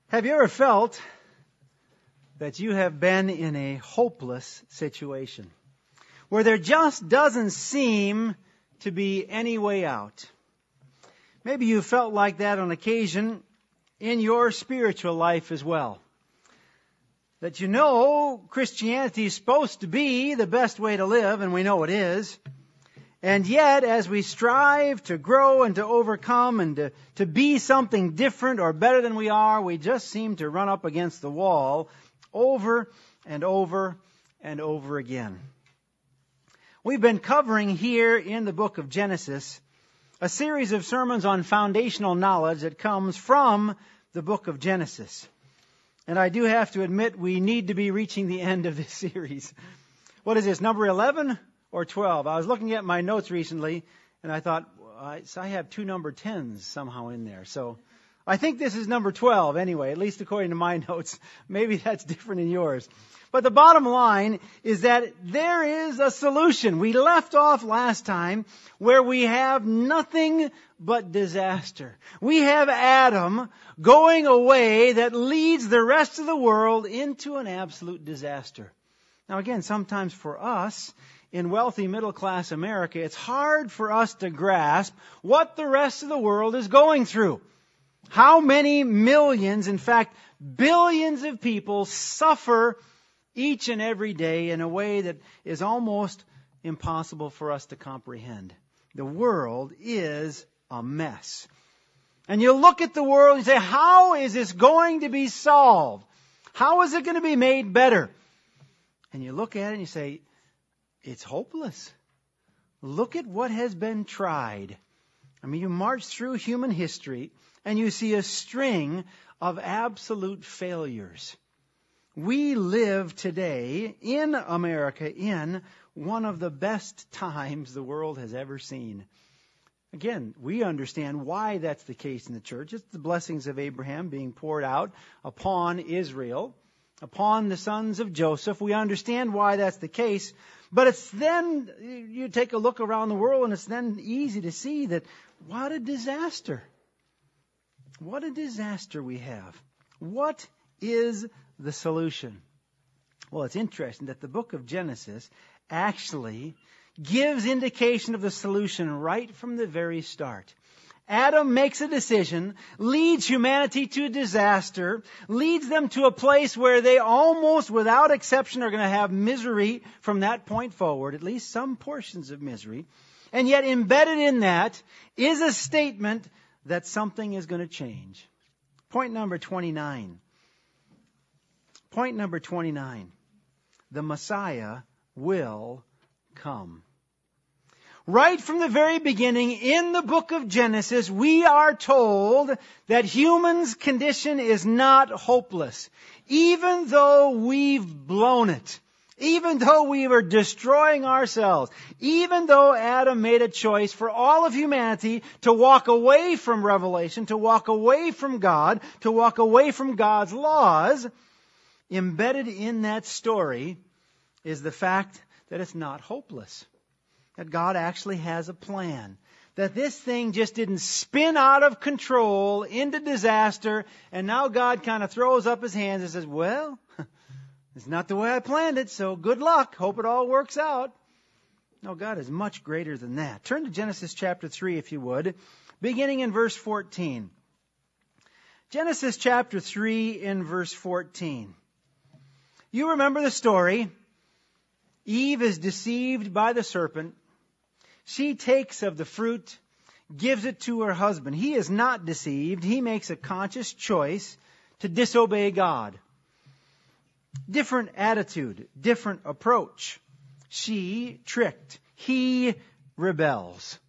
Have you ever felt that you have been in a hopeless situation where there just doesn't seem to be any way out? Maybe you felt like that on occasion in your spiritual life as well. That you know Christianity is supposed to be the best way to live, and we know it is. And yet, as we strive to grow and to overcome and to be something different or better than we are, we just seem to run up against the wall over and over and over again. We've been covering here in the book of Genesis a series of sermons on foundational knowledge that comes from the book of Genesis. And I do have to admit we need to be reaching the end of this series. What is this, number 11? Or 12. I was looking at my notes recently, and I thought, I have two number 10s somehow in there. So I think this is number 12 anyway, at least according to my notes. Maybe that's different in yours. But the bottom line is that there is a solution. We left off last time where we have nothing but disaster. We have Adam going a way that leads the rest of the world into an absolute disaster. Now again, sometimes for us, in wealthy middle-class America, it's hard for us to grasp what the rest of the world is going through. How many millions, in fact, billions of people suffer each and every day in a way that is almost impossible for us to comprehend. The world is a mess. And you look at the world and say, how is this going to be solved? How is it going to be made better? And you look at it and you say, it's hopeless. Look at what has been tried. I mean, you march through human history and you see a string of absolute failures. We live today in America in one of the best times the world has ever seen. Again, we understand why that's the case in the church. It's the blessings of Abraham being poured out upon Israel, upon the sons of Joseph. We understand why that's the case. But it's then, you take a look around the world and it's then easy to see that what a disaster. What a disaster we have. What is the solution? Well, it's interesting that the book of Genesis actually gives indication of the solution right from the very start. Adam makes a decision, leads humanity to disaster, leads them to a place where they almost without exception are going to have misery from that point forward, at least some portions of misery. And yet embedded in that is a statement that something is going to change. Point number 29. Point number 29. The Messiah will come. Right from the very beginning in the book of Genesis, we are told that human's condition is not hopeless. Even though we've blown it, even though we were destroying ourselves, even though Adam made a choice for all of humanity to walk away from revelation, to walk away from God, to walk away from God's laws, embedded in that story is the fact that it's not hopeless. That God actually has a plan. That this thing just didn't spin out of control into disaster, and now God kind of throws up his hands and says, well, it's not the way I planned it, so good luck. Hope it all works out. No, God is much greater than that. Turn to Genesis chapter 3, if you would, beginning in verse 14. Genesis chapter 3 in verse 14. You remember the story. Eve is deceived by the serpent. She takes of the fruit, gives it to her husband. He is not deceived. He makes a conscious choice to disobey God. Different attitude, different approach. She tricked. He rebels.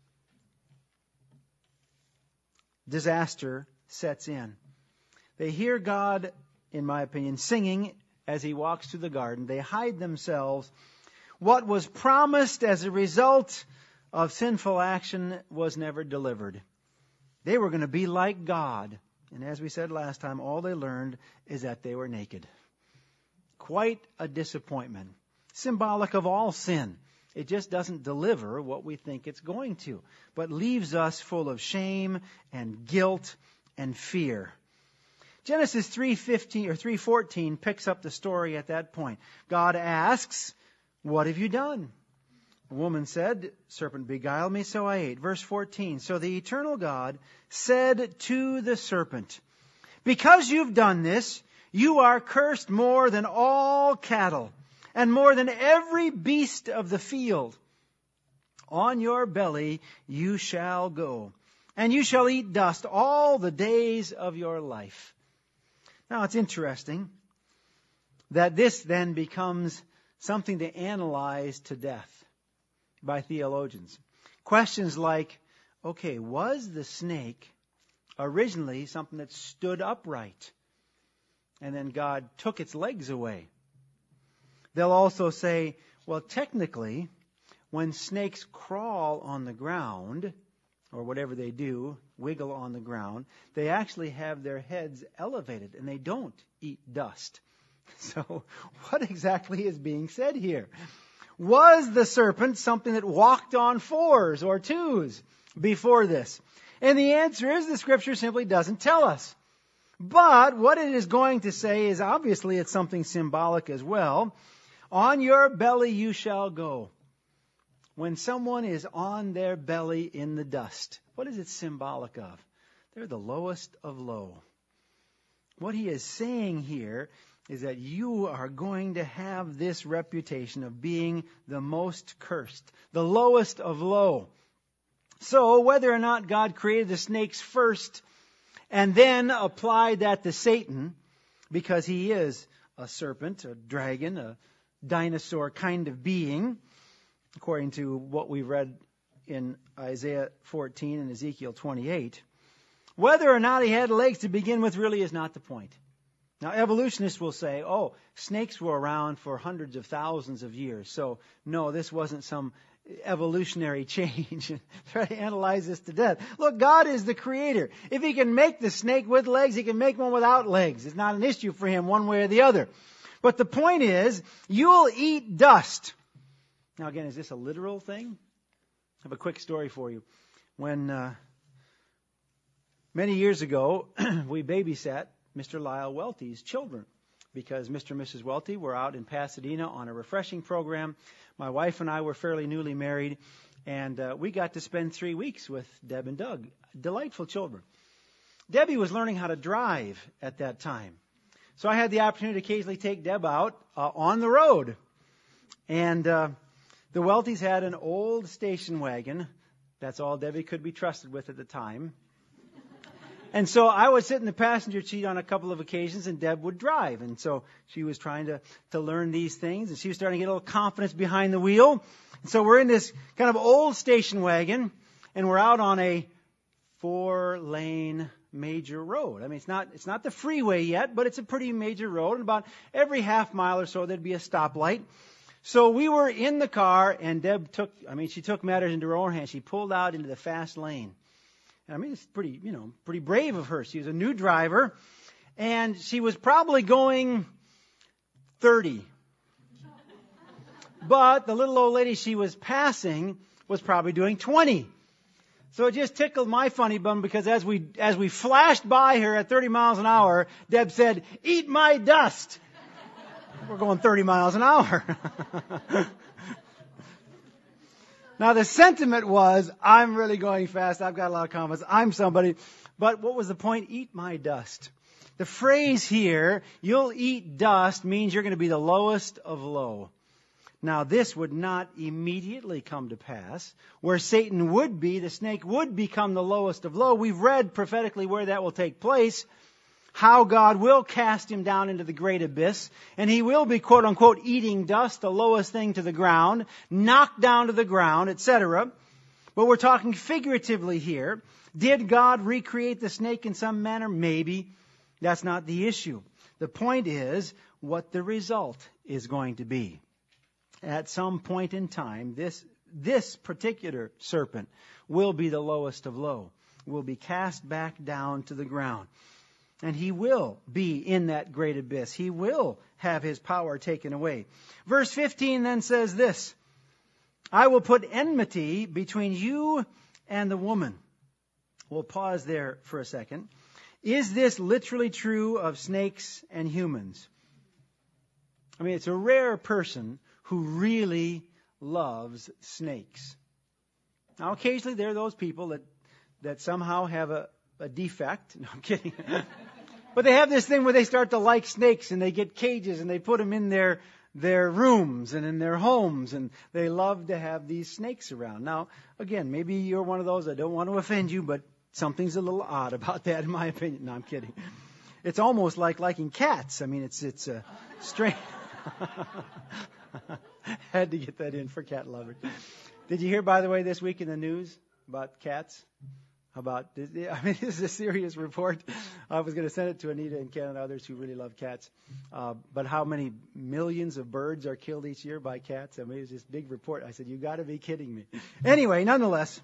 Disaster sets in. They hear God, in my opinion, singing as he walks through the garden. They hide themselves. What was promised as a result of sinful action was never delivered. They were going to be like God. And as we said last time, all they learned is that they were naked. Quite a disappointment. Symbolic of all sin. It just doesn't deliver what we think it's going to, but leaves us full of shame and guilt and fear. Genesis 3:15 or 3:14 picks up the story at that point. God asks, "What have you done?" The woman said, "Serpent beguiled me, so I ate." Verse 14, "So the eternal God said to the serpent, 'Because you've done this, you are cursed more than all cattle and more than every beast of the field. On your belly you shall go, and you shall eat dust all the days of your life.'" Now it's interesting that this then becomes something to analyze to death by theologians. Questions like, okay, was the snake originally something that stood upright and then God took its legs away? They'll also say, well, technically, when snakes crawl on the ground, or whatever they do, wiggle on the ground, they actually have their heads elevated and they don't eat dust. So what exactly is being said here? Was the serpent something that walked on fours or twos before this? And the answer is the Scripture simply doesn't tell us. But what it is going to say is obviously it's something symbolic as well. On your belly you shall go. When someone is on their belly in the dust, what is it symbolic of? They're the lowest of low. What he is saying here is that you are going to have this reputation of being the most cursed, the lowest of low. So whether or not God created the snakes first and then applied that to Satan, because he is a serpent, a dragon, a dinosaur kind of being, according to what we read in Isaiah 14 and Ezekiel 28, whether or not he had legs to begin with really is not the point. Now, evolutionists will say, oh, snakes were around for hundreds of thousands of years. So, no, this wasn't some evolutionary change. Try to analyze this to death. Look, God is the creator. If he can make the snake with legs, he can make one without legs. It's not an issue for him one way or the other. But the point is, you'll eat dust. Now, again, is this a literal thing? I have a quick story for you. When many years ago, we babysat Mr. Lyle Welty's children because Mr. and Mrs. Welty were out in Pasadena on a refreshing program. My wife and I were fairly newly married, and we got to spend 3 weeks with Deb and Doug. Delightful children. Debbie was learning how to drive at that time. So I had the opportunity to occasionally take Deb out on the road. And the Weltys had an old station wagon. That's all Debbie could be trusted with at the time. And so I would sit in the passenger seat on a couple of occasions, and Deb would drive. And so she was trying to learn these things, and she was starting to get a little confidence behind the wheel. And so we're in this kind of old station wagon, and we're out on a 4-lane major road. I mean, it's not the freeway yet, but it's a pretty major road. And about every half mile or so, there'd be a stoplight. So we were in the car, and Deb she took matters into her own hands. She pulled out into the fast lane. And I mean, it's pretty brave of her. She was a new driver, and she was probably going 30. But the little old lady she was passing was probably doing 20. So it just tickled my funny bum because as we flashed by her at 30 miles an hour, Deb said, "Eat my dust." We're going 30 miles an hour. Now the sentiment was, I'm really going fast. I've got a lot of confidence. I'm somebody. But what was the point? Eat my dust. The phrase here, you'll eat dust, means you're going to be the lowest of low. Now this would not immediately come to pass. Where Satan would be, the snake would become the lowest of low. We've read prophetically where that will take place. How God will cast him down into the great abyss, and he will be, quote unquote, eating dust, the lowest thing to the ground, knocked down to the ground, etc. But we're talking figuratively here. Did God recreate the snake in some manner? Maybe. That's not the issue. The point is what the result is going to be. At some point in time, this particular serpent will be the lowest of low, will be cast back down to the ground. And he will be in that great abyss. He will have his power taken away. Verse 15 then says this, I will put enmity between you and the woman. We'll pause there for a second. Is this literally true of snakes and humans? I mean, it's a rare person who really loves snakes. Now, occasionally there are those people that somehow have a defect. No, I'm kidding. But they have this thing where they start to like snakes, and they get cages and they put them in their rooms and in their homes, and they love to have these snakes around. Now, again, maybe you're one of those. I don't want to offend you, but something's a little odd about that, in my opinion. No, I'm kidding. It's almost like liking cats. I mean, it's a strange. Had to get that in for cat lovers. Did you hear, by the way, this week in the news about cats? This is a serious report. I was going to send it to Anita and Ken and others who really love cats. But how many millions of birds are killed each year by cats? I mean, it was this big report. I said, you got to be kidding me. Anyway, nonetheless,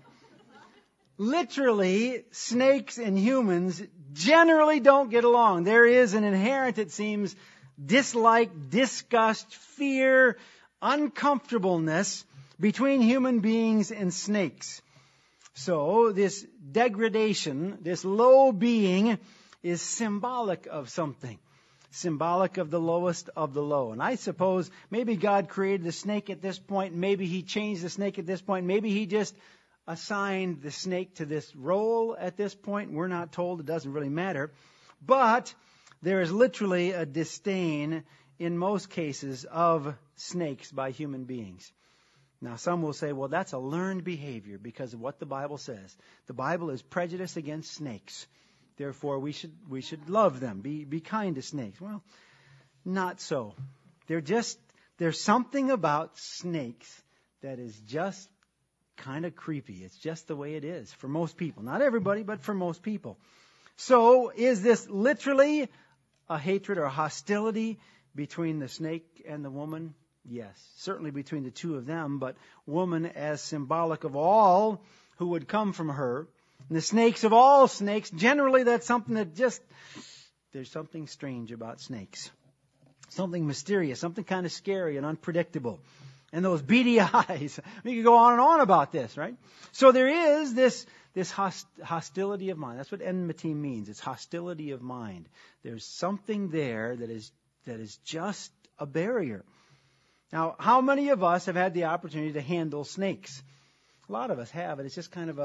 literally, snakes and humans generally don't get along. There is an inherent, it seems, dislike, disgust, fear, uncomfortableness between human beings and snakes. So this degradation, this low being, is symbolic of something. Symbolic of the lowest of the low. And I suppose maybe God created the snake at this point. Maybe He changed the snake at this point. Maybe He just assigned the snake to this role at this point. We're not told. It doesn't really matter. But there is literally a disdain in most cases of snakes by human beings. Now, some will say, well, that's a learned behavior because of what the Bible says. The Bible is prejudiced against snakes. Therefore, we should love them, be kind to snakes. Well, not so. There's something about snakes that is just kind of creepy. It's just the way it is for most people. Not everybody, but for most people. So, is this literally a hatred or hostility between the snake and the woman? Yes, certainly between the two of them, but woman as symbolic of all who would come from her. And the snakes of all snakes, generally that's something that there's something strange about snakes. Something mysterious, something kind of scary and unpredictable. And those beady eyes. We could go on and on about this, right? So there is this hostility of mind. That's what enmity means. It's hostility of mind. There's something there that is just a barrier. Now, how many of us have had the opportunity to handle snakes? A lot of us have, and it's just kind of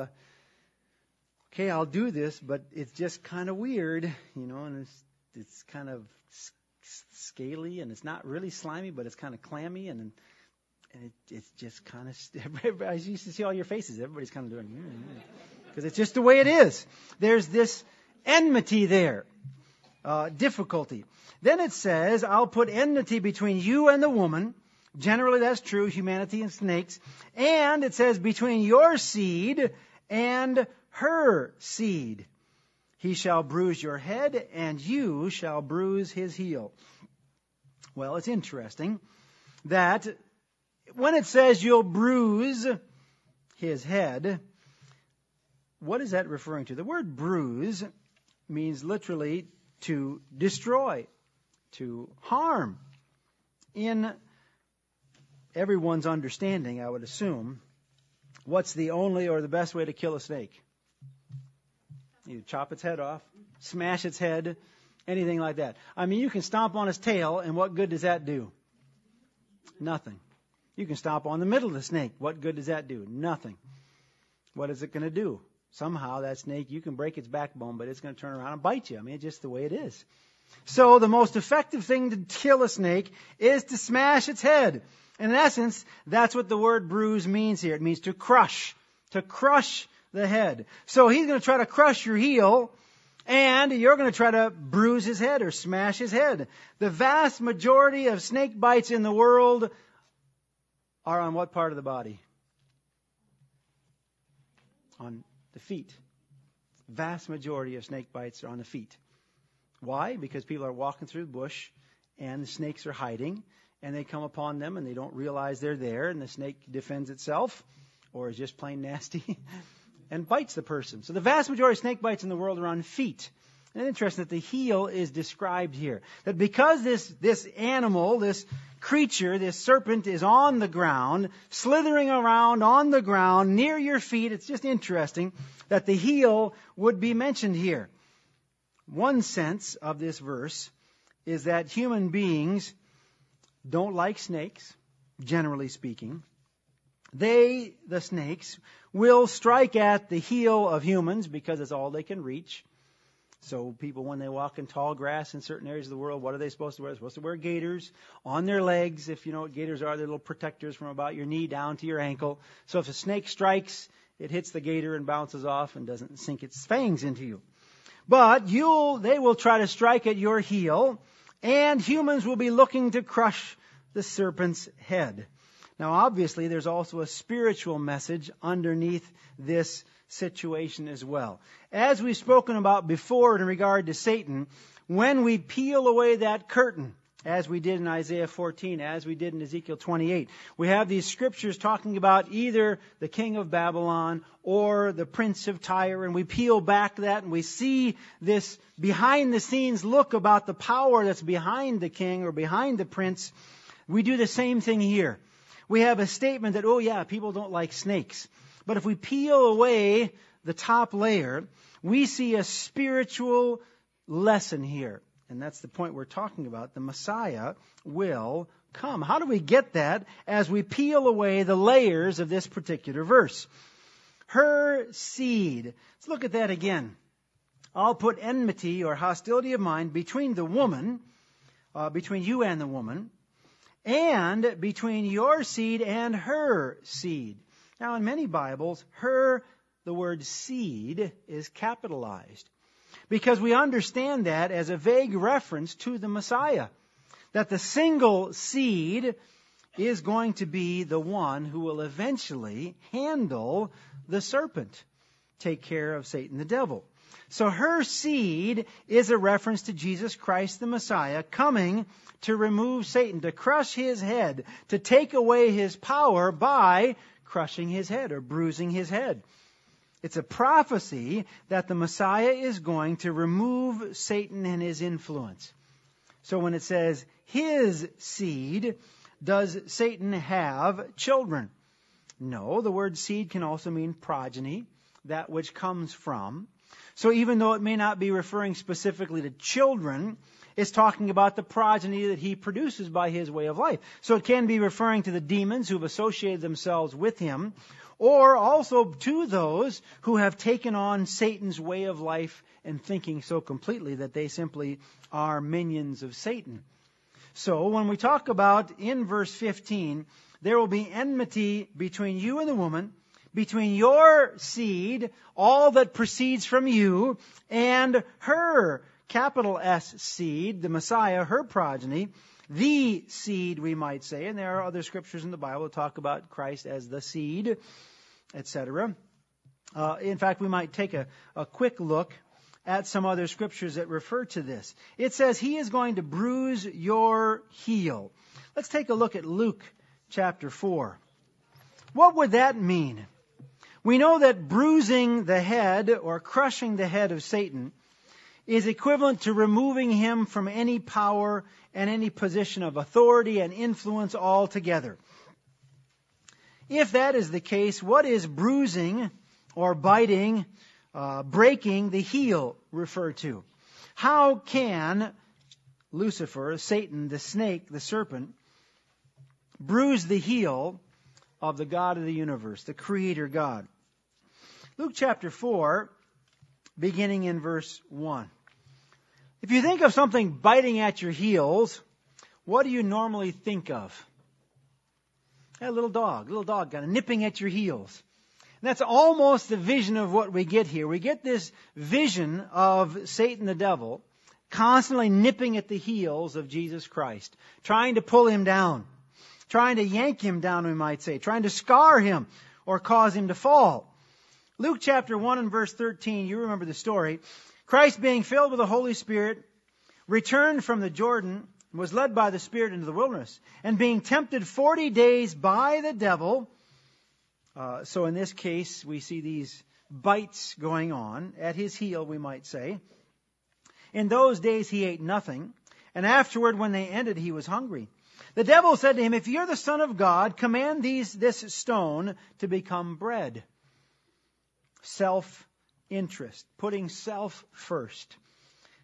okay, I'll do this, but it's just kind of weird, and it's kind of scaly, and it's not really slimy, but it's kind of clammy, and it's just kind of, I used to see all your faces, everybody's kind of doing, because it's just the way it is. There's this enmity there, difficulty. Then it says, I'll put enmity between you and the woman. Generally, that's true, humanity and snakes. And it says, between your seed and her seed. He shall bruise your head, and you shall bruise his heel. Well, it's interesting that when it says you'll bruise his head, what is that referring to? The word bruise means literally to destroy, to harm. In everyone's understanding, I would assume, what's the only or the best way to kill a snake? You chop its head off, smash its head, anything like that. I mean, you can stomp on its tail, and what good does that do? Nothing. You can stomp on the middle of the snake. What good does that do? Nothing. What is it going to do? Somehow that snake, you can break its backbone, but it's going to turn around and bite you. I mean, it's just the way it is. So the most effective thing to kill a snake is to smash its head. In essence, that's what the word bruise means here. It means to crush the head. So he's going to try to crush your heel, and you're going to try to bruise his head or smash his head. The vast majority of snake bites in the world are on what part of the body? On the feet. Vast majority of snake bites are on the feet. Why? Because people are walking through the bush, and the snakes are hiding. And they come upon them, and they don't realize they're there, and the snake defends itself, or is just plain nasty, and bites the person. So the vast majority of snake bites in the world are on feet. And it's interesting that the heel is described here. That because this animal, this creature, this serpent is on the ground, slithering around on the ground near your feet, it's just interesting that the heel would be mentioned here. One sense of this verse is that human beings don't like snakes, generally speaking. They, the snakes, will strike at the heel of humans because it's all they can reach. So people, when they walk in tall grass in certain areas of the world, what are they supposed to wear? They're supposed to wear gaiters on their legs. If you know what gaiters are, they're little protectors from about your knee down to your ankle. So if a snake strikes, it hits the gaiter and bounces off and doesn't sink its fangs into you. But they will try to strike at your heel, and humans will be looking to crush the serpent's head. Now, obviously, there's also a spiritual message underneath this situation as well. As we've spoken about before in regard to Satan, when we peel away that curtain, as we did in Isaiah 14, as we did in Ezekiel 28, we have these scriptures talking about either the king of Babylon or the prince of Tyre, and we peel back that and we see this behind-the-scenes look about the power that's behind the king or behind the prince. We do the same thing here. We have a statement that, oh yeah, people don't like snakes. But if we peel away the top layer, we see a spiritual lesson here. And that's the point we're talking about. The Messiah will come. How do we get that as we peel away the layers of this particular verse? Her seed. Let's look at that again. I'll put enmity or hostility of mind between the woman, between you and the woman, and between your seed and her seed. Now, in many Bibles, the word seed is capitalized, because we understand that as a vague reference to the Messiah, that the single seed is going to be the one who will eventually handle the serpent, take care of Satan the devil. So her seed is a reference to Jesus Christ the Messiah coming to remove Satan, to crush his head, to take away his power by crushing his head or bruising his head. It's a prophecy that the Messiah is going to remove Satan and his influence. So when it says his seed, does Satan have children? No, the word seed can also mean progeny, that which comes from. So even though it may not be referring specifically to children, it's talking about the progeny that he produces by his way of life. So it can be referring to the demons who have associated themselves with him, or also to those who have taken on Satan's way of life and thinking so completely that they simply are minions of Satan. So when we talk about in verse 15, there will be enmity between you and the woman, between your seed, all that proceeds from you, and her, capital S seed, the Messiah, her progeny, the seed, we might say. And there are other scriptures in the Bible that talk about Christ as the seed, etc. In fact, we might take a quick look at some other scriptures that refer to this. It says, he is going to bruise your heel. Let's take a look at Luke chapter 4. What would that mean? We know that bruising the head or crushing the head of Satan is equivalent to removing him from any power and any position of authority and influence altogether. If that is the case, what is bruising or biting, breaking the heel refer to? How can Lucifer, Satan, the snake, the serpent, bruise the heel of the God of the universe, the Creator God? Luke chapter 4, beginning in verse 1. If you think of something biting at your heels, what do you normally think of? A little dog kind of nipping at your heels. And that's almost the vision of what we get here. We get this vision of Satan the devil constantly nipping at the heels of Jesus Christ, trying to pull him down, trying to yank him down, we might say, trying to scar him or cause him to fall. Luke chapter 1 and verse 13, you remember the story. Christ, being filled with the Holy Spirit, returned from the Jordan, was led by the Spirit into the wilderness, and being tempted 40 days by the devil. So in this case, we see these bites going on at his heel, we might say. In those days he ate nothing, and afterward, when they ended, he was hungry. The devil said to him, if you're the Son of God, command this stone to become bread. Self-interest, putting self first.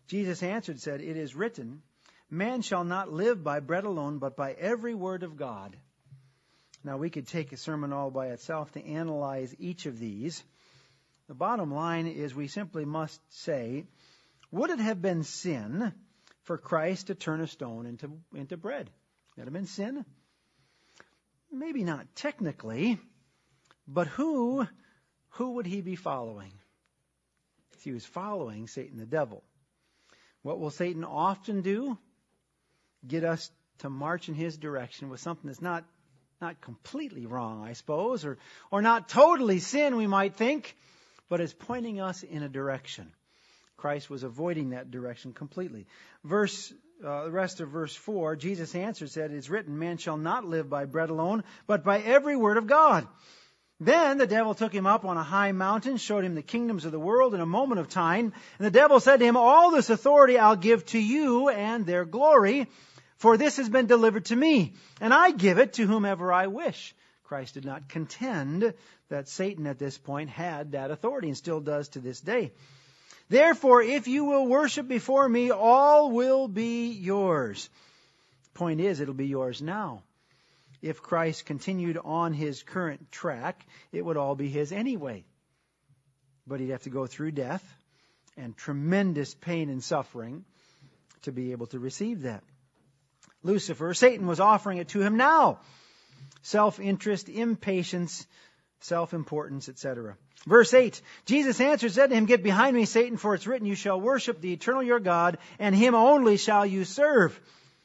Jesus answered and said, "It is written, man shall not live by bread alone, but by every word of God." Now, we could take a sermon all by itself to analyze each of these. The bottom line is we simply must say, would it have been sin for Christ to turn a stone into bread? Would it have been sin? Maybe not technically, but who would he be following? He was following Satan the devil. What will Satan often do? Get us to march in his direction with something that's not completely wrong, I suppose, or not totally sin, we might think, but is pointing us in a direction. Christ was avoiding that direction completely. The rest of verse 4, Jesus answered, said, "It is written, man shall not live by bread alone, but by every word of God." Then the devil took him up on a high mountain, showed him the kingdoms of the world in a moment of time. And the devil said to him, "All this authority I'll give to you and their glory, for this has been delivered to me, and I give it to whomever I wish." Christ did not contend that Satan at this point had that authority and still does to this day. "Therefore, if you will worship before me, all will be yours." Point is, it'll be yours now. If Christ continued on his current track, it would all be his anyway. But he'd have to go through death and tremendous pain and suffering to be able to receive that. Lucifer, Satan was offering it to him now. Self-interest, impatience, self-importance, etc. Verse 8, Jesus answered, said to him, "Get behind me, Satan, for it's written, you shall worship the eternal your God, and him only shall you serve."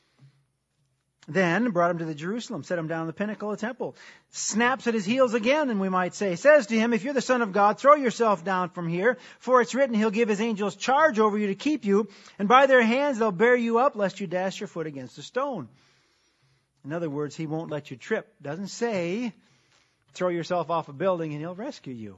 Then brought him to the Jerusalem, set him down on the pinnacle of the temple. Snaps at his heels again, and we might say, says to him, "If you're the Son of God, throw yourself down from here, for it's written, he'll give his angels charge over you to keep you, and by their hands they'll bear you up, lest you dash your foot against a stone." In other words, he won't let you trip. Doesn't say, throw yourself off a building and he'll rescue you.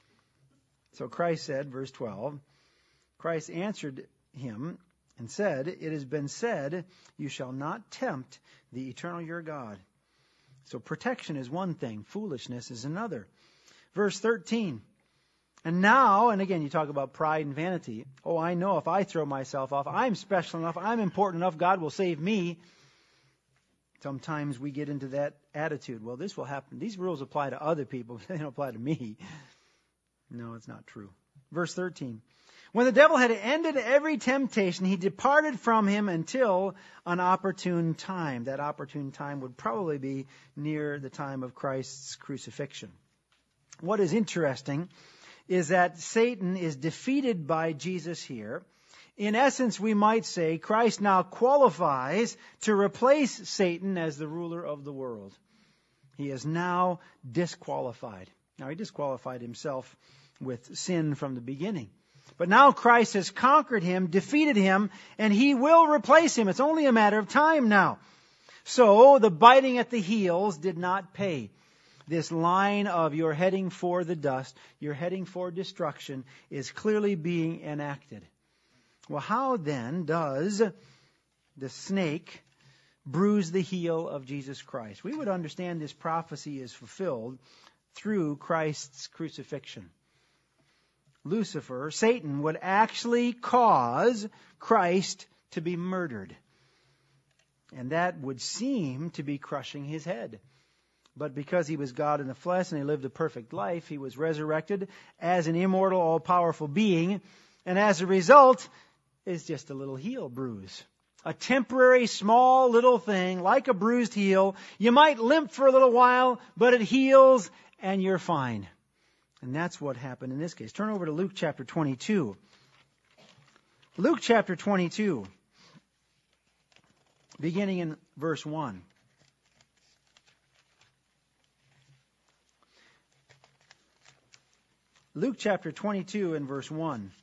So Christ said, verse 12, Christ answered him and said, "It has been said, you shall not tempt the eternal your God." So protection is one thing, foolishness is another. Verse 13, "And now," and again you talk about pride and vanity. "Oh, I know if I throw myself off, I'm special enough, I'm important enough, God will save me." Sometimes we get into that attitude. Well, this will happen. These rules apply to other people, but they don't apply to me. No, it's not true. Verse 13. "When the devil had ended every temptation, he departed from him until an opportune time." That opportune time would probably be near the time of Christ's crucifixion. What is interesting is that Satan is defeated by Jesus here. In essence, we might say Christ now qualifies to replace Satan as the ruler of the world. He is now disqualified. Now, he disqualified himself with sin from the beginning. But now Christ has conquered him, defeated him, and he will replace him. It's only a matter of time now. So the biting at the heels did not pay. This line of "you're heading for the dust, you're heading for destruction" is clearly being enacted. Well, how then does the snake bruise the heel of Jesus Christ? We would understand this prophecy is fulfilled through Christ's crucifixion. Lucifer, Satan, would actually cause Christ to be murdered. And that would seem to be crushing his head. But because he was God in the flesh and he lived a perfect life, he was resurrected as an immortal, all-powerful being. And as a result, it's just a little heel bruise. A temporary, small little thing, like a bruised heel. You might limp for a little while, but it heals and you're fine. And that's what happened in this case. Turn over to Luke chapter 22. Luke chapter 22, beginning in verse 1. Luke chapter 22 and verse 1.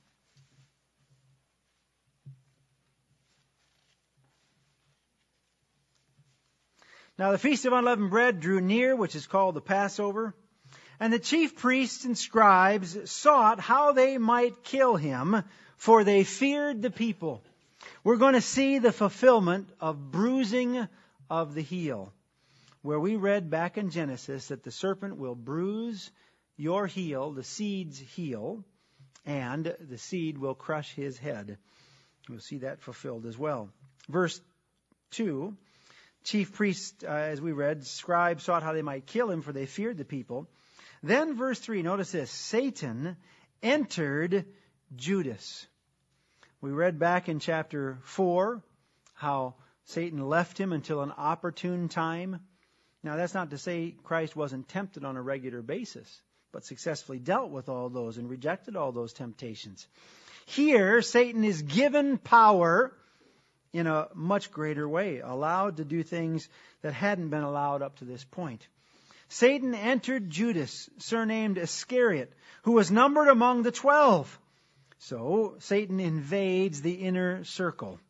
"Now the feast of unleavened bread drew near, which is called the Passover. And the chief priests and scribes sought how they might kill him, for they feared the people." We're going to see the fulfillment of bruising of the heel, where we read back in Genesis that the serpent will bruise your heel, the seed's heel, and the seed will crush his head. We'll see that fulfilled as well. Verse 2, chief priests, as we read, scribes sought how they might kill him, for they feared the people. Then verse 3, notice this, Satan entered Judas. We read back in chapter 4 how Satan left him until an opportune time. Now, that's not to say Christ wasn't tempted on a regular basis, but successfully dealt with all those and rejected all those temptations. Here, Satan is given power in a much greater way, allowed to do things that hadn't been allowed up to this point. Satan entered Judas, surnamed Iscariot, who was numbered among the 12. So, Satan invades the inner circle.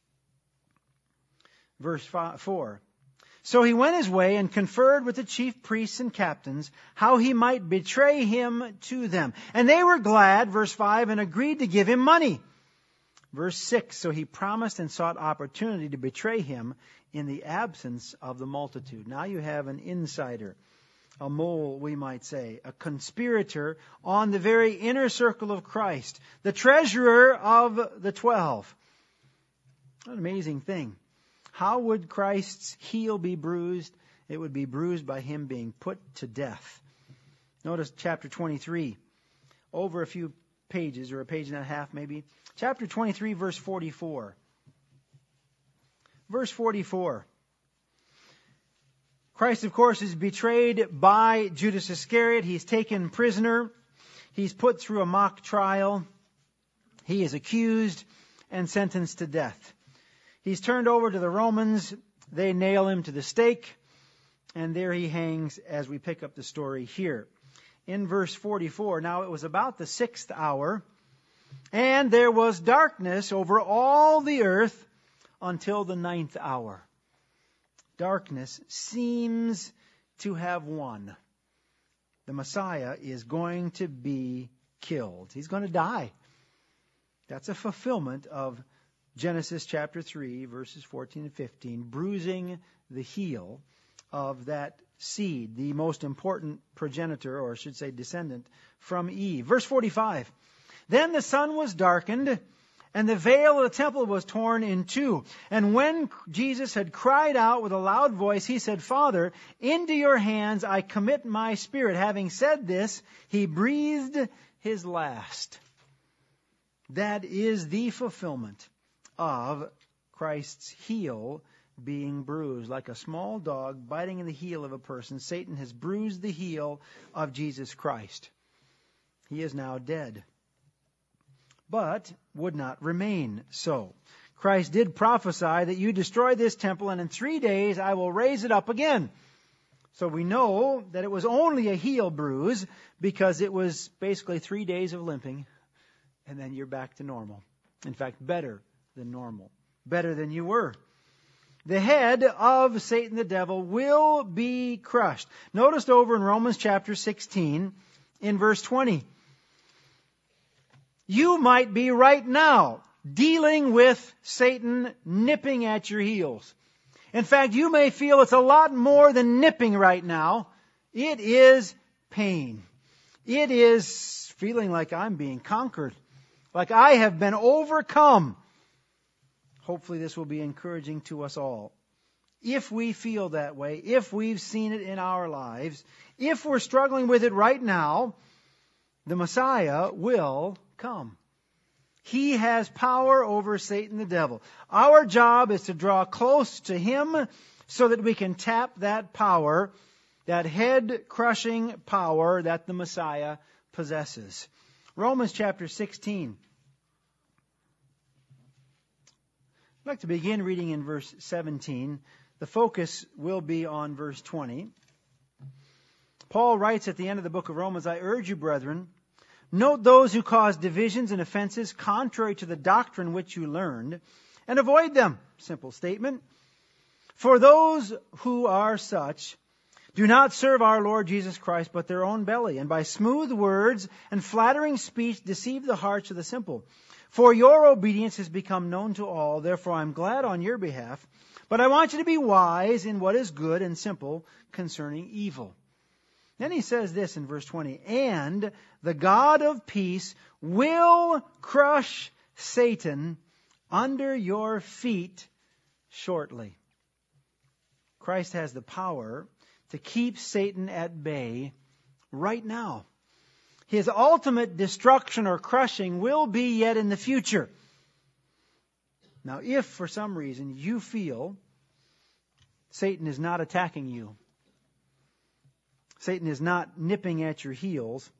Verse 4. So he went his way and conferred with the chief priests and captains how he might betray him to them. And they were glad, verse 5, and agreed to give him money. Verse 6, so he promised and sought opportunity to betray him in the absence of the multitude. Now you have an insider, a mole, we might say, a conspirator on the very inner circle of Christ, the treasurer of the 12. What an amazing thing. How would Christ's heel be bruised? It would be bruised by him being put to death. Notice chapter 23, over a few pages, or a page and a half maybe. Chapter 23, verse 44. Verse 44. Christ, of course, is betrayed by Judas Iscariot. He's taken prisoner. He's put through a mock trial. He is accused and sentenced to death. He's turned over to the Romans. They nail him to the stake. And there he hangs as we pick up the story here. In verse 44, now it was about the 6th hour, and there was darkness over all the earth until the 9th hour. Darkness seems to have won. The Messiah is going to be killed. He's going to die. That's a fulfillment of Genesis chapter 3, verses 14 and 15, bruising the heel of that seed, the most important progenitor, or I should say descendant, from Eve. Verse 45, then the sun was darkened, and the veil of the temple was torn in two. And when Jesus had cried out with a loud voice, he said, Father, into your hands I commit my spirit. Having said this, he breathed his last. That is the fulfillment of Christ's heel being bruised. Like a small dog biting in the heel of a person, Satan has bruised the heel of Jesus Christ. He is now dead, but would not remain so. Christ did prophesy that you destroy this temple, and in 3 days I will raise it up again. So we know that it was only a heel bruise because it was basically 3 days of limping, and then you're back to normal. In fact, better than normal. Better than you were. The head of Satan the devil will be crushed. Notice over in Romans chapter 16, in verse 20. You might be right now dealing with Satan nipping at your heels. In fact, you may feel it's a lot more than nipping right now. It is pain. It is feeling like I'm being conquered, like I have been overcome. Hopefully this will be encouraging to us all. If we feel that way, if we've seen it in our lives, if we're struggling with it right now, the Messiah will come. He has power over Satan the devil. Our job is to draw close to him so that we can tap that power, that head-crushing power that the Messiah possesses. Romans chapter 16. I'd like to begin reading in verse 17. The focus will be on verse 20. Paul writes at the end of the book of Romans, I urge you, brethren, note those who cause divisions and offenses contrary to the doctrine which you learned, and avoid them. Simple statement. For those who are such do not serve our Lord Jesus Christ, but their own belly, and by smooth words and flattering speech deceive the hearts of the simple. For your obedience has become known to all, therefore I'm glad on your behalf. But I want you to be wise in what is good and simple concerning evil. Then he says this in verse 20, and the God of peace will crush Satan under your feet shortly. Christ has the power to keep Satan at bay right now. His ultimate destruction or crushing will be yet in the future. Now, if for some reason you feel Satan is not attacking you, Satan is not nipping at your heels,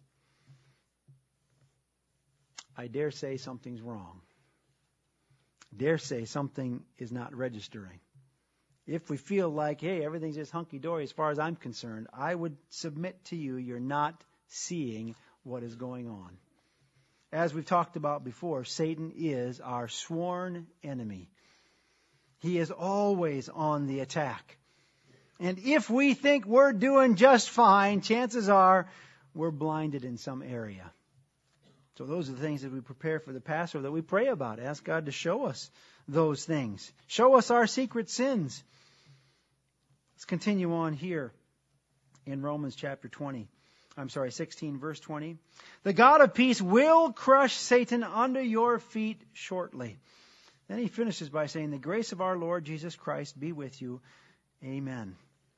I dare say something's wrong. Dare say something is not registering. If we feel like, hey, everything's just hunky-dory as far as I'm concerned, I would submit to you, you're not seeing what is going on. As we've talked about before, Satan is our sworn enemy. He is always on the attack. And if we think we're doing just fine, chances are we're blinded in some area. So those are the things that we prepare for the Passover, that we pray about. Ask God to show us those things. Show us our secret sins. Let's continue on here in Romans chapter 16, verse 20. The God of peace will crush Satan under your feet shortly. Then he finishes by saying, the grace of our Lord Jesus Christ be with you. Amen.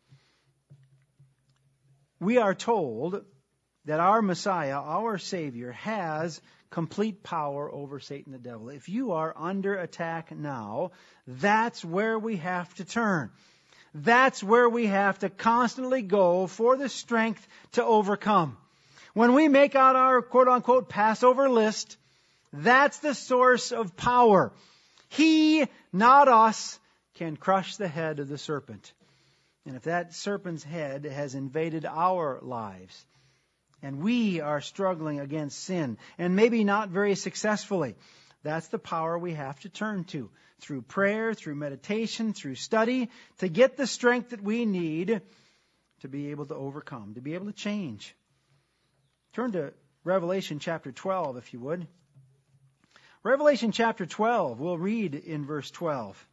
We are told that our Messiah, our Savior, has complete power over Satan the devil. If you are under attack now, that's where we have to turn. That's where we have to constantly go for the strength to overcome. When we make out our quote-unquote Passover list, that's the source of power. He, not us, can crush the head of the serpent. And if that serpent's head has invaded our lives, and we are struggling against sin, and maybe not very successfully, that's the power we have to turn to through prayer, through meditation, through study, to get the strength that we need to be able to overcome, to be able to change. Turn to Revelation chapter 12, if you would. Revelation chapter 12, we'll read in verse 12.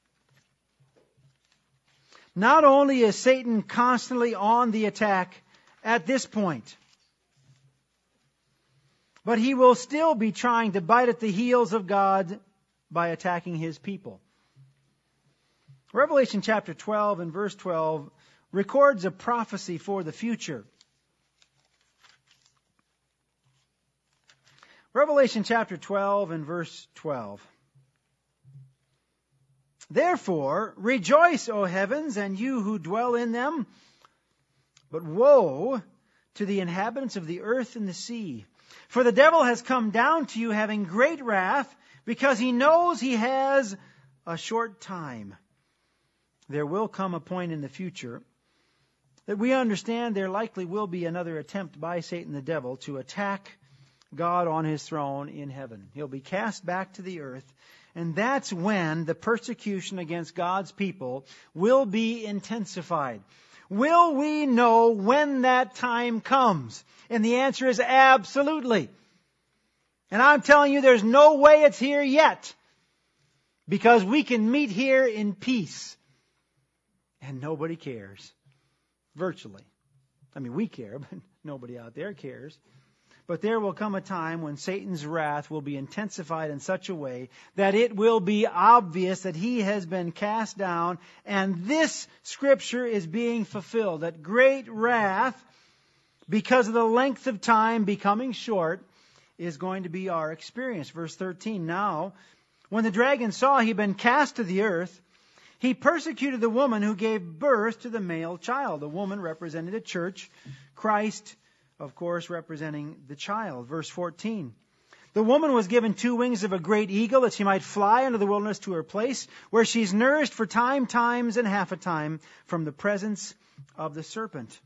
Not only is Satan constantly on the attack at this point, but he will still be trying to bite at the heels of God by attacking his people. Revelation chapter 12 and verse 12 records a prophecy for the future. Revelation chapter 12 and verse 12. Therefore, rejoice, O heavens, and you who dwell in them. But woe to the inhabitants of the earth and the sea. For the devil has come down to you having great wrath, because he knows he has a short time. There will come a point in the future that we understand there likely will be another attempt by Satan the devil to attack God on his throne in heaven. He'll be cast back to the earth, and that's when the persecution against God's people will be intensified. Will we know when that time comes? And the answer is absolutely. And I'm telling you, there's no way it's here yet. Because we can meet here in peace. And nobody cares. Virtually. I mean, we care, but nobody out there cares. But there will come a time when Satan's wrath will be intensified in such a way that it will be obvious that he has been cast down, and this scripture is being fulfilled. That great wrath, because of the length of time becoming short, is going to be our experience. Verse 13, now, when the dragon saw he had been cast to the earth, he persecuted the woman who gave birth to the male child. The woman represented the church, Christ, of course, representing the child. Verse 14. The woman was given 2 wings of a great eagle that she might fly into the wilderness to her place, where she's nourished for times and half a time from the presence of the serpent.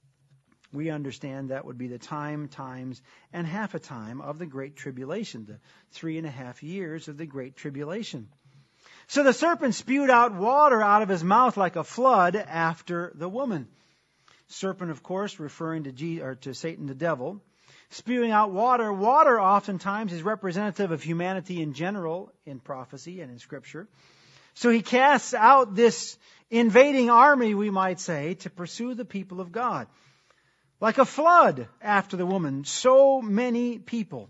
We understand that would be the times, and half a time of the Great Tribulation, the 3.5 years of the Great Tribulation. So the serpent spewed out water out of his mouth like a flood after the woman. Serpent, of course, referring to Satan the devil. Spewing out water. Water oftentimes is representative of humanity in general in prophecy and in Scripture. So he casts out this invading army, we might say, to pursue the people of God. Like a flood after the woman, so many people.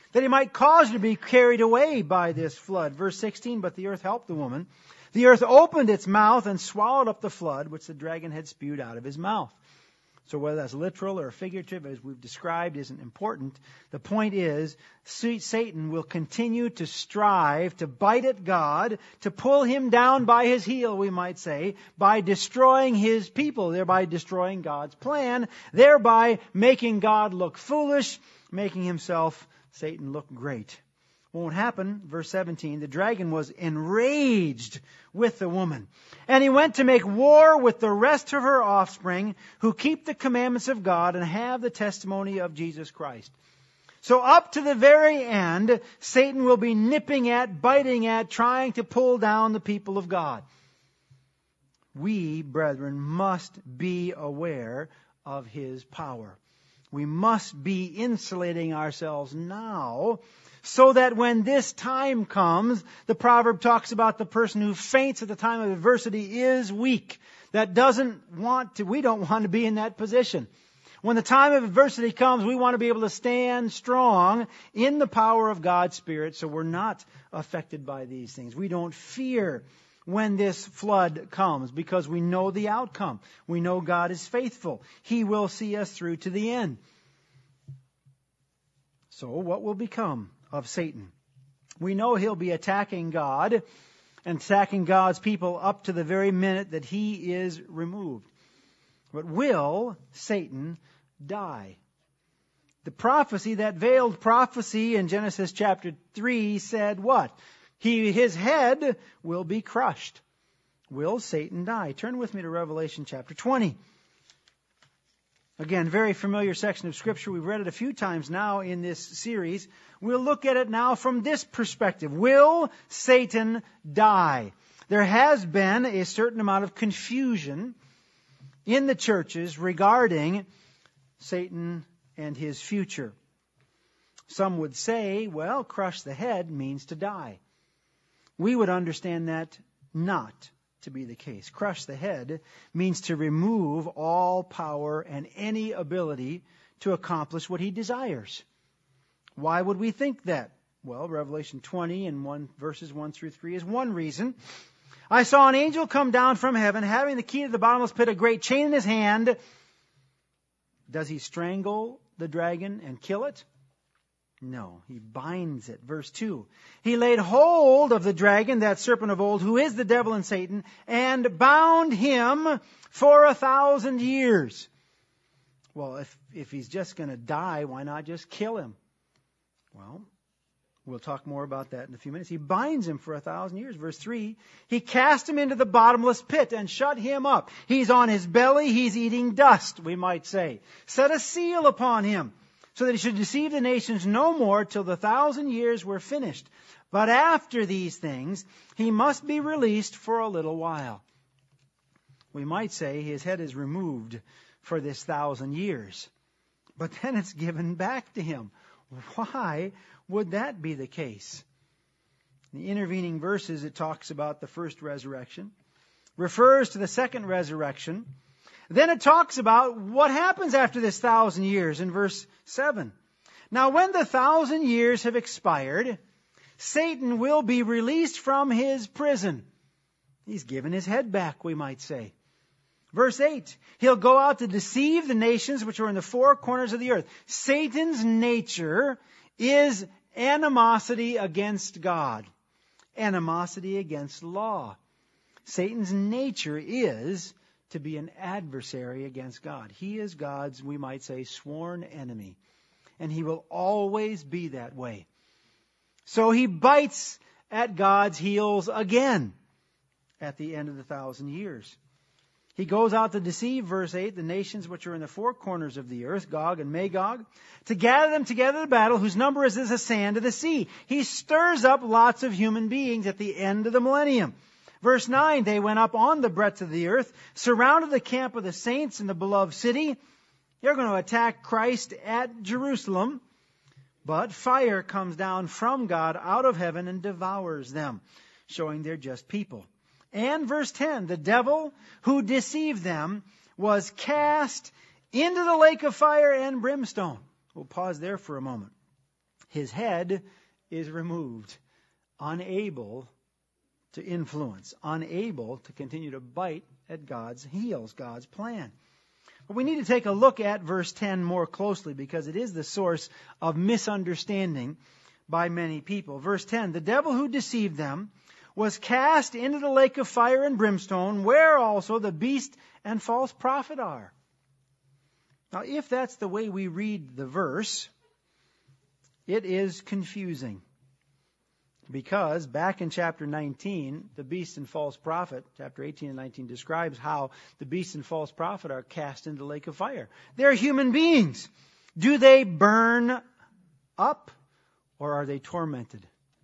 that he might cause her to be carried away by this flood. Verse 16, but the earth helped the woman. The earth opened its mouth and swallowed up the flood, which the dragon had spewed out of his mouth. So whether that's literal or figurative, as we've described, isn't important. The point is, Satan will continue to strive to bite at God, to pull him down by his heel, we might say, by destroying his people, thereby destroying God's plan, thereby making God look foolish, making himself, Satan, look great. Won't happen. Verse 17, the dragon was enraged with the woman, and he went to make war with the rest of her offspring who keep the commandments of God and have the testimony of Jesus Christ. So up to the very end, Satan will be nipping at, biting at, trying to pull down the people of God. We, brethren, must be aware of his power. We must be insulating ourselves now, so that when this time comes, the proverb talks about the person who faints at the time of adversity is weak. We don't want to be in that position. When the time of adversity comes, we want to be able to stand strong in the power of God's Spirit, so we're not affected by these things. We don't fear when this flood comes, because we know the outcome. We know God is faithful. He will see us through to the end. So what will become of Satan? We know he'll be attacking God and attacking God's people up to the very minute that he is removed. But will Satan die? The prophecy, that veiled prophecy in Genesis chapter 3 said what? His head will be crushed. Will Satan die? Turn with me to Revelation chapter 20. Again, very familiar section of Scripture. We've read it a few times now in this series. We'll look at it now from this perspective. Will Satan die? There has been a certain amount of confusion in the churches regarding Satan and his future. Some would say, well, crush the head means to die. We would understand that not to be the case. Crush the head means to remove all power and any ability to accomplish what he desires. Why would we think that? Well, Revelation 20 and verses 1 through 3 is one reason. I saw an angel come down from heaven, having the key to the bottomless pit, a great chain in his hand. Does he strangle the dragon and kill it? No, he binds it. Verse 2. He laid hold of the dragon, that serpent of old, who is the devil and Satan, and bound him for 1,000 years. Well, if he's just going to die, why not just kill him? Well, we'll talk more about that in a few minutes. He binds him for 1,000 years. Verse 3. He cast him into the bottomless pit and shut him up. He's on his belly. He's eating dust, we might say. Set a seal upon him, so that he should deceive the nations no more till the 1,000 years were finished. But after these things, he must be released for a little while. We might say his head is removed for this 1,000 years. But then it's given back to him. Why would that be the case? In the intervening verses, it talks about the first resurrection, refers to the second resurrection. Then it talks about what happens after this 1,000 years in verse 7. Now when the 1,000 years have expired, Satan will be released from his prison. He's given his head back, we might say. Verse 8, he'll go out to deceive the nations which are in the four corners of the earth. Satan's nature is animosity against God, animosity against law. Satan's nature is to be an adversary against God. He is God's, we might say, sworn enemy. And he will always be that way. So he bites at God's heels again at the end of the 1,000 years. He goes out to deceive, verse 8, the nations which are in the four corners of the earth, Gog and Magog, to gather them together to battle, whose number is as the sand of the sea. He stirs up lots of human beings at the end of the millennium. Verse 9, they went up on the breadth of the earth, surrounded the camp of the saints in the beloved city. They're going to attack Christ at Jerusalem. But fire comes down from God out of heaven and devours them, showing they're just people. And verse 10, the devil who deceived them was cast into the lake of fire and brimstone. We'll pause there for a moment. His head is removed, unable to influence, unable to continue to bite at God's heels, God's plan. But we need to take a look at verse 10 more closely because it is the source of misunderstanding by many people. Verse 10, the devil who deceived them was cast into the lake of fire and brimstone, where also the beast and false prophet are. Now, if that's the way we read the verse, it is confusing. Because back in chapter 19, the beast and false prophet, chapter 18 and 19, describes how the beast and false prophet are cast into the lake of fire. They're human beings. Do they burn up or are they tormented?